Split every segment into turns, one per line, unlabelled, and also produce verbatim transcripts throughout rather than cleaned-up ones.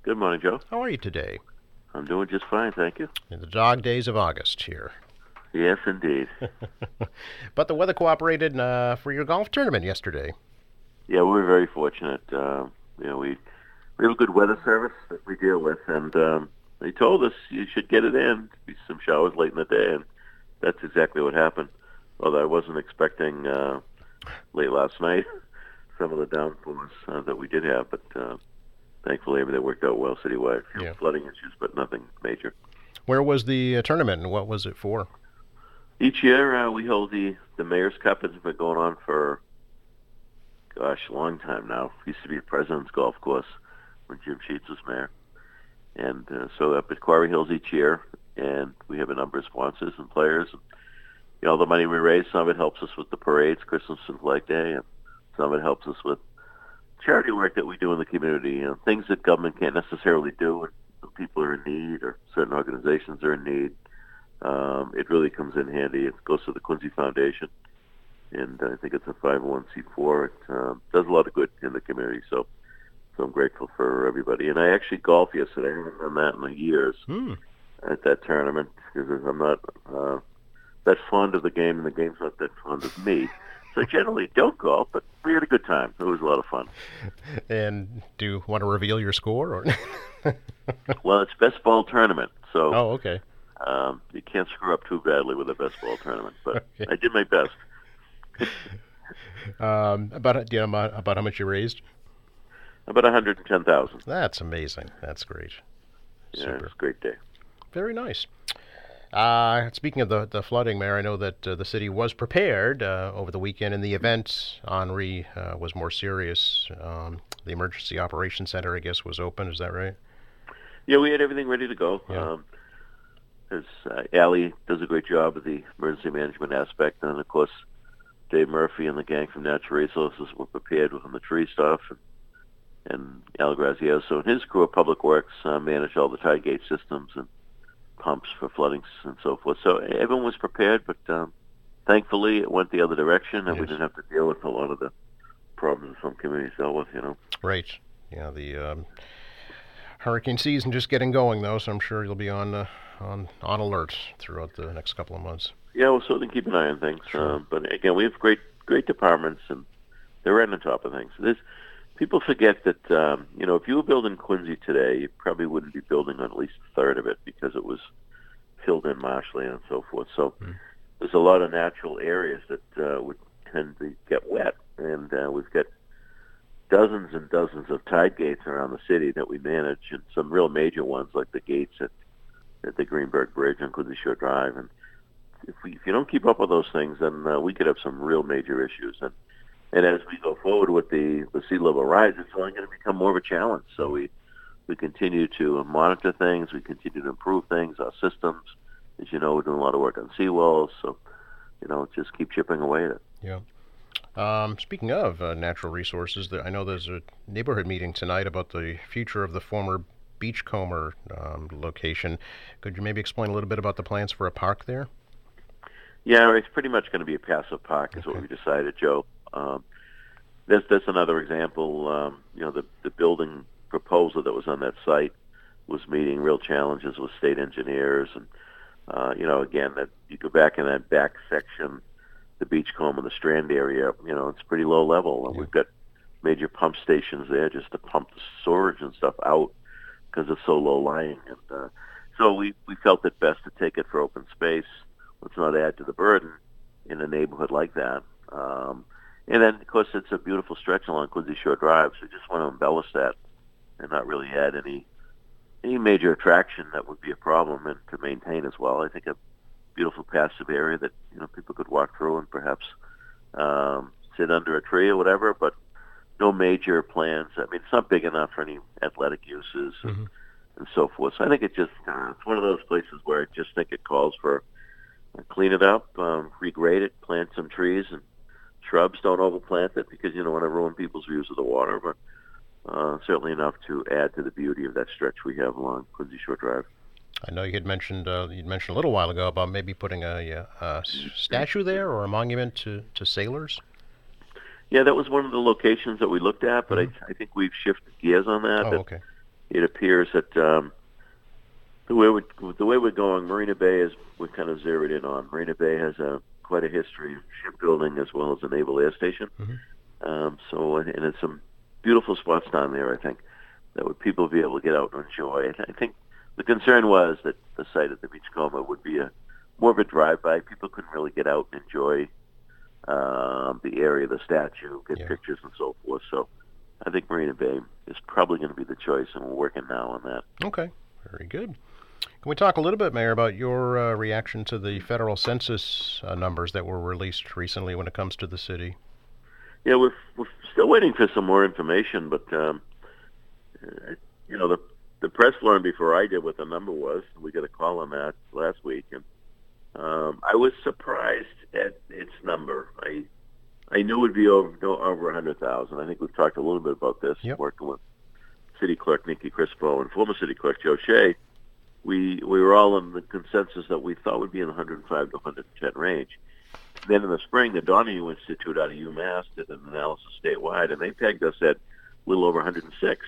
Good morning, Joe.
How are you today?
I'm doing just fine, thank you.
In the dog days of August here.
Yes, indeed.
But the weather cooperated uh, for your golf tournament yesterday.
Yeah, we were very fortunate. Uh, you know, we we have a good weather service that we deal with, and um, they told us you should get it in. Be some showers late in the day, and that's exactly what happened. Although I wasn't expecting uh, late last night some of the downpours uh, that we did have, but uh, thankfully everything worked out well citywide. A few
Yeah.
flooding issues, but nothing major.
Where was the uh, tournament and what was it for?
Each year uh, we hold the, the Mayor's Cup. It's been going on for, gosh, a long time now. It used to be the President's Golf Course when Jim Sheets was mayor. And uh, so up at Quarry Hills each year, and we have a number of sponsors and players. And, you know, the money we raise, some of it helps us with the parades, Christmas and Flag Day, and some of it helps us with charity work that we do in the community, you know, things that government can't necessarily do when some people are in need or certain organizations are in need. Um, it really comes in handy. It goes to the Quincy Foundation, and I think it's a five oh one c four. It um, does a lot of good in the community, so so I'm grateful for everybody. And I actually golfed yesterday. I haven't done that in years
Hmm.
at that tournament because I'm not uh, that fond of the game, and the game's not that fond of me. So I generally don't golf, but we had a good time. It was a lot of fun.
And do you want to reveal your score? Or
Well, it's best ball tournament, so
oh, okay.
um, you can't screw up too badly with a best ball tournament. But
Okay.
I did my best.
Um, about do you know about, about how much you raised?
About one hundred ten thousand.
That's amazing. That's great.
Yeah,
Super.
it was a great day.
Very nice. Uh, speaking of the, the flooding, Mayor, I know that uh, the city was prepared uh, over the weekend in the event Henri uh, was more serious. Um, the Emergency Operations Center, I guess, was open. Is that right?
Yeah, we had everything ready to go.
Yeah.
Um, as uh, Allie does a great job of the emergency management aspect, and of course, Dave Murphy and the gang from Natural Resources were prepared with the tree stuff, and, and Al Grazioso and his crew of Public Works uh, managed all the tide gate systems and pumps for flooding and so forth. So everyone was prepared, but um, thankfully it went the other direction, and we
Yes.
didn't have to deal with a lot of the problems some communities dealt with, you know.
Right. Yeah, the um, hurricane season just getting going, though, so I'm sure you'll be on uh, on on alert throughout the next couple of months.
Yeah, we'll certainly keep an eye on things.
Sure.
Um, but again, we have great great departments, and they're right on top of things. There's, people forget that, um, you know, if you were building Quincy today, you probably wouldn't be building on at least a third of it because it was filled in marshland and so forth. So
Mm.
there's a lot of natural areas that uh, would tend to get wet, and uh, we've got dozens and dozens of tide gates around the city that we manage, and some real major ones like the gates at, at the Greenberg Bridge on Quincy Shore Drive. And if, we, if you don't keep up with those things, then uh, we could have some real major issues. And and as we go forward with the, the sea level rise, it's only going to become more of a challenge. So we we continue to monitor things, we continue to improve things, our systems. As you know, we're doing a lot of work on seawalls, so you know, just keep chipping away at it.
Yeah. Um, speaking of uh, natural resources, there, I know there's a neighborhood meeting tonight about the future of the former Beachcomber um, location. Could you maybe explain a little bit about the plans for a park there?
Yeah, it's pretty much going to be a passive park, is what
Okay.
we decided, Joe. Um, that's that's another example. Um, you know, the the building proposal that was on that site was meeting real challenges with state engineers, and uh, you know, again, that you go back in that back section, the Beachcomber and the Strand area. You know, it's pretty low level, and
Yeah.
we've got major pump stations there just to pump the storage and stuff out because it's so low lying. And uh, so we we felt it best to take it for open space. Let's not add to the burden in a neighborhood like that. Um, and then, of course, it's a beautiful stretch along Quincy Shore Drive, so we just want to embellish that and not really add any any major attraction that would be a problem and to maintain as well. I think a beautiful passive area that, you know, people could walk through and perhaps um, sit under a tree or whatever, but no major plans. I mean, it's not big enough for any athletic uses and,
Mm-hmm.
and so forth. So I think it just uh, it's one of those places where I just think it calls for clean it up, um, regrade it, plant some trees and shrubs. Don't overplant it because you don't want to ruin people's views of the water, but uh, certainly enough to add to the beauty of that stretch we have along Quincy Shore Drive.
I know you had mentioned uh, you'd mentioned a little while ago about maybe putting a, uh, a statue there or a monument to, to sailors.
Yeah, that was one of the locations that we looked at, but mm-hmm. I, I think we've shifted gears on that.
Oh,
that
okay.
it appears that um, the way we the way we're going, Marina Bay is we're kind of zeroed in on. Marina Bay has a quite a history of shipbuilding as well as a naval air station.
Mm-hmm.
Um, so and it's some beautiful spots down there. I think that would people be able to get out and enjoy. I think the concern was that the site at the Beachcomber would be a more of a drive-by. People couldn't really get out and enjoy um, the area, the statue, get
Yeah.
pictures and so forth. So I think Marina Bay is probably going to be the choice, and we're working now on that.
Okay, very good. Can we talk a little bit, Mayor, about your uh, reaction to the federal census uh, numbers that were released recently when it comes to the city?
Yeah, we're, we're still waiting for some more information, but um, uh, you know, the the press learned before I did what the number was. We got a call on that last week, and um, I was surprised at its number. I I knew it would be over no, over a hundred thousand. I think we've talked a little bit about this.
Yep.
Working with City Clerk Nikki Crispo and former City Clerk Joe Shea, we we were all in the consensus that we thought would be in the one hundred five to one hundred ten range. Then in the spring, the Donahue Institute out of UMass did an analysis statewide, and they pegged us at a little over one hundred six.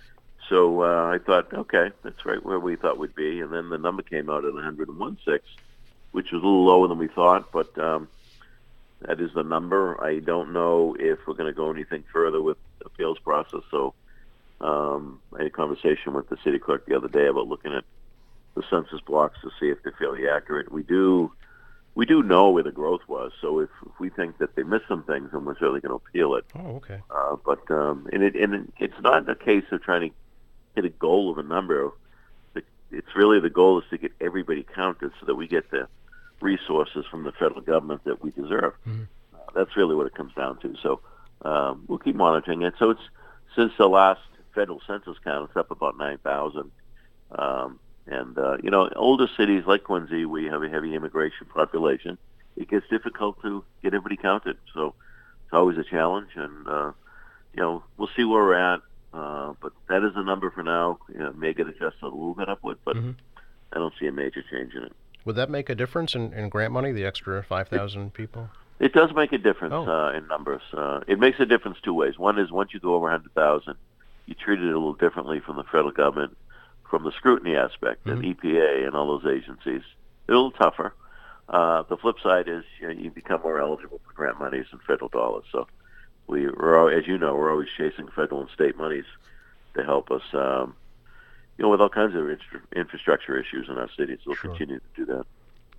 So uh, I thought, okay, that's right where we thought we'd be. And then the number came out at one hundred one point six, which was a little lower than we thought, but um, that is the number. I don't know if we're going to go anything further with the appeals process. So um, I had a conversation with the city clerk the other day about looking at the census blocks to see if they're fairly accurate. We do we do know where the growth was, so if, if we think that they missed some things, then we're certainly going to appeal it.
Oh, okay.
Uh, but um, and it and it, it's not a case of trying to hit a goal of a number. It's really the goal is to get everybody counted so that we get the resources from the federal government that we deserve.
Mm-hmm.
Uh, that's really what it comes down to. So um, we'll keep monitoring it. So it's since the last federal census count, it's up about nine thousand. Um, and, uh, you know, older cities like Quincy, we have a heavy immigration population. It gets difficult to get everybody counted. So it's always a challenge. And, uh, you know, we'll see where we're at. Uh, but that is the number for now. You know, it may get adjusted a little bit upward, but
Mm-hmm.
I don't see a major change in it.
Would that make a difference in, in grant money, the extra five thousand people?
It does make a difference
Oh.
uh, in numbers. Uh, it makes a difference two ways. One is once you go over one hundred thousand, you treat it a little differently from the federal government, from the scrutiny aspect, and
Mhm.
E P A and all those agencies. It's a little tougher. Uh, the flip side is you know, you become more eligible for grant monies and federal dollars. So we, we're, al- as you know, we're always chasing federal and state monies to help us, um, you know, with all kinds of infra- infrastructure issues in our cities. We'll
Sure.
continue to do that.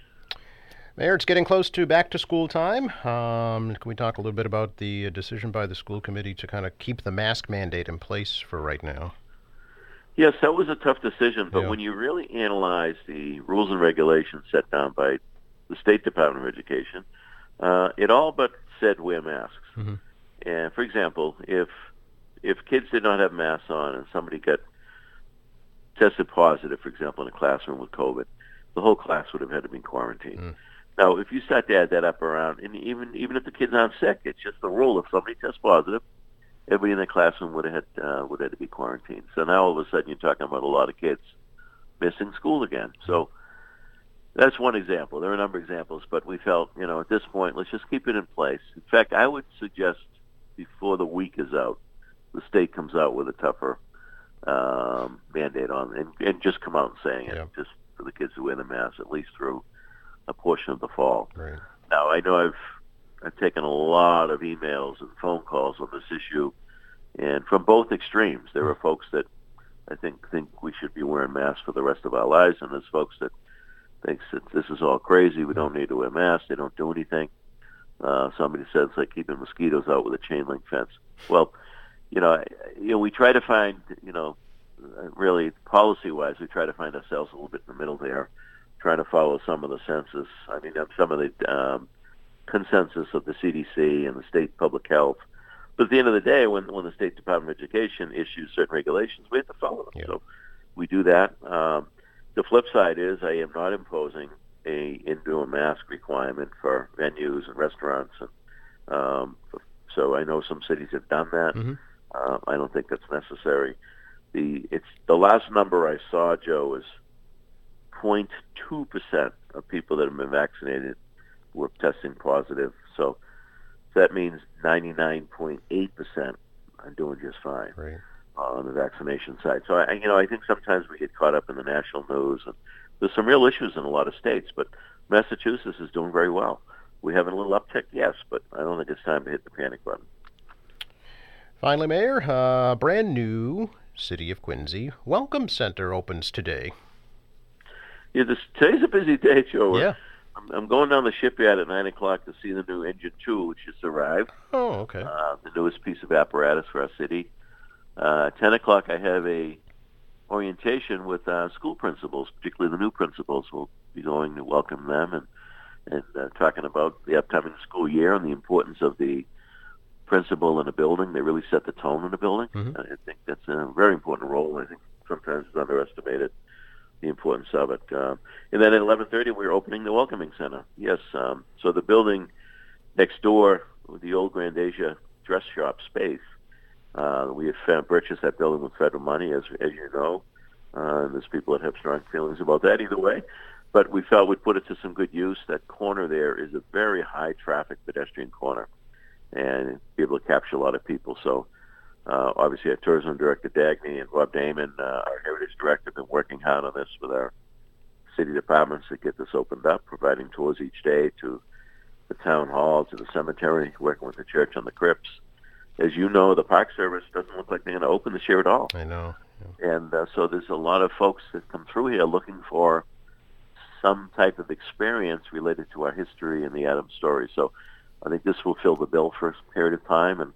Mayor, it's getting close to back to school time. Um, can we talk a little bit about the uh, decision by the school committee to kind of keep the mask mandate in place for right now?
Yes, that was a tough decision, but
Yeah.
when you really analyze the rules and regulations set down by the State Department of Education, uh, it all but said wear masks.
Mm-hmm.
And for example, if if kids did not have masks on and somebody got tested positive, for example, in a classroom with COVID, the whole class would have had to be quarantined.
Mm.
Now, if you start to add that up around, and even even if the kids aren't sick, it's just the rule. If somebody tests positive, everybody in the classroom would have had uh, would have to be quarantined. So now all of a sudden you're talking about a lot of kids missing school again. So that's one example. There are a number of examples, but we felt, you know, at this point, let's just keep it in place. In fact, I would suggest before the week is out, the state comes out with a tougher um, mandate on, and, and just come out and saying it,
Yeah.
just for the kids to wear the mask at least through a portion of the fall.
Right.
Now, I know I've I've taken a lot of emails and phone calls on this issue, and from both extremes, there are folks that I think think we should be wearing masks for the rest of our lives, and there's folks that think that this is all crazy. We don't need to wear masks. They don't do anything. Uh, somebody said it's like keeping mosquitoes out with a chain link fence. Well, you know, I- you know, we try to find, you know, uh, really policy-wise, we try to find ourselves a little bit in the middle there, trying to follow some of the census. I mean, um, some of the um, consensus of the C D C and the state public health. But at the end of the day, when when the State Department of Education issues certain regulations, we have to follow them.
Yeah.
So we do that. Um, the flip side is I am not imposing a indoor mask requirement for venues and restaurants. And, um, so I know some cities have done that.
Mm-hmm.
Uh, I don't think that's necessary. The it's the last number I saw, Joe, was zero point two percent of people that have been vaccinated were testing positive. So that means ninety-nine point eight percent are doing just fine.
Right.
uh, on the vaccination side. So I, you know, I think sometimes we get caught up in the national news, and there's some real issues in a lot of states. But Massachusetts is doing very well. We have a little uptick, yes, but I don't think it's time to hit the panic button.
Finally, Mayor, uh, brand new City of Quincy Welcome Center opens today.
Yeah, this, today's a busy day, Joe.
Yeah.
I'm, I'm going down the shipyard at nine o'clock to see the new Engine two, which just arrived.
Oh, okay.
Uh, the newest piece of apparatus for our city. Uh, ten o'clock, I have a orientation with uh, school principals, particularly the new principals. We'll be going to welcome them and and uh, talking about the upcoming school year and the importance of the principal in a building. They really set the tone in a building.
Mm-hmm.
I think that's a very important role. I think sometimes it's underestimated, the importance of it. Um, and then at eleven thirty, we're opening the Welcoming Center. Yes, um, so the building next door, the old Grand Asia dress shop space, uh, we have found, purchased that building with federal money, as as you know. Uh, and there's people that have strong feelings about that either way. But we felt we'd put it to some good use. That corner there is a very high-traffic pedestrian corner, and be able to capture a lot of people. So uh, obviously our tourism director, Dagny, and Rob Damon, uh, our heritage director, have been working hard on this with our city departments to get this opened up, providing tours each day to the town hall, to the cemetery, working with the church on the crypts. As you know, the Park Service doesn't look like they're going to open this year at all.
I know.
Yeah. And uh, so there's a lot of folks that come through here looking for some type of experience related to our history and the Adams story. So I think this will fill the bill for a period of time, and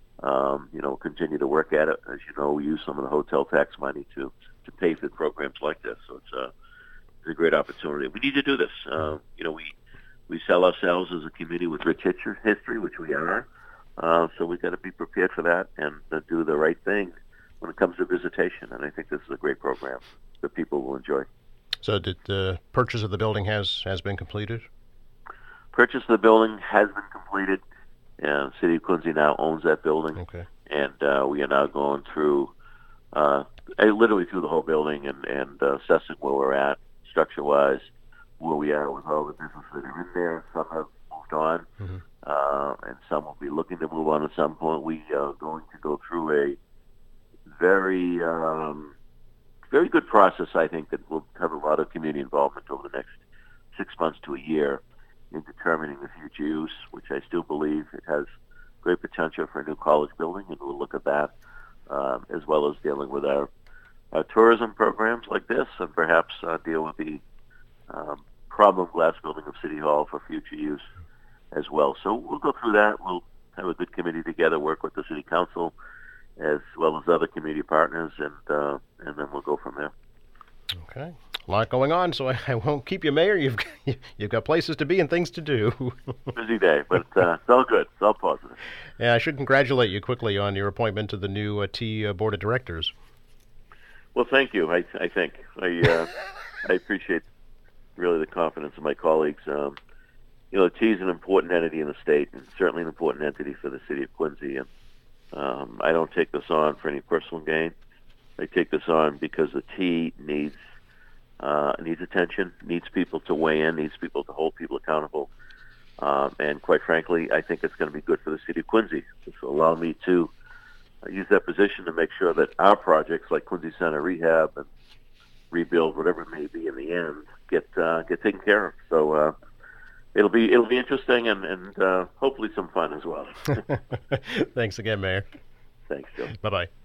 um, you know, continue to work at it. As you know, we use some of the hotel tax money to to pay for programs like this. So it's a it's a great opportunity. We need to do this. Uh, you know, we we sell ourselves as a community with rich history, which we are. Uh, so we've got to be prepared for that and uh, do the right thing when it comes to visitation. And I think this is a great program that people will enjoy.
So did the purchase of the building has, has been completed?
Purchase of the building has been completed. And City of Quincy now owns that building.
Okay.
And uh, we are now going through, uh, literally through the whole building and, and uh, assessing where we're at, structure-wise, where we are with all the businesses that are in there. Some have moved on,
Mm-hmm.
uh, and some will be looking to move on at some point. We are going to go through a very... Um, very good process, I think, that will have a lot of community involvement over the next six months to a year in determining the future use, which I still believe it has great potential for a new college building, and we'll look at that, um, as well as dealing with our, our tourism programs like this, and perhaps uh, deal with the um, problem glass building of City Hall for future use as well. So we'll go through that. We'll have a good committee together, work with the City Council, as well as other community partners, and uh, and then we'll go from there.
Okay, a lot going on, so I, I won't keep you, Mayor. You've you've got places to be and things to do.
Busy day, but uh, it's all good. It's all positive.
Yeah, I should congratulate you quickly on your appointment to the new uh, T uh, Board of Directors.
Well, thank you. I I think I uh, I appreciate really the confidence of my colleagues. Um, you know, T is an important entity in the state, and certainly an important entity for the city of Quincy. And Um, I don't take this on for any personal gain. I take this on because the T needs uh, needs attention, needs people to weigh in, needs people to hold people accountable. Um, and quite frankly, I think it's going to be good for the city of Quincy. This will allow me to uh, use that position to make sure that our projects like Quincy Center Rehab and Rebuild, whatever it may be in the end, get uh, get taken care of. So uh, it'll be it'll be interesting and, and uh, hopefully some fun as well.
Thanks again, Mayor.
Thanks, Joe.
Bye-bye.